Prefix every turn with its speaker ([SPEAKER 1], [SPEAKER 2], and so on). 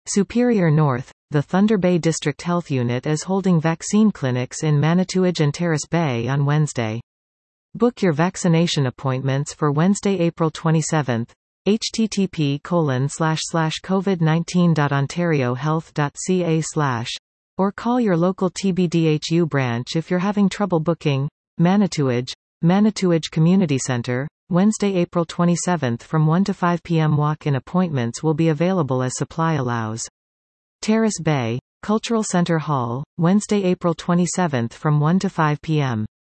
[SPEAKER 1] Superior North, the Thunder Bay District Health Unit is holding vaccine clinics in Manitouwadge and Terrace Bay on Wednesday. Book your vaccination appointments for Wednesday, April 27. http://covid19.ontariohealth.ca/ or call your local TBDHU branch if you're having trouble booking. Manitouwadge Community Center, Wednesday, April 27 from 1 to 5 p.m. Walk-in appointments will be available as supply allows. Terrace Bay Cultural Center Hall, Wednesday, April 27 from 1 to 5 p.m.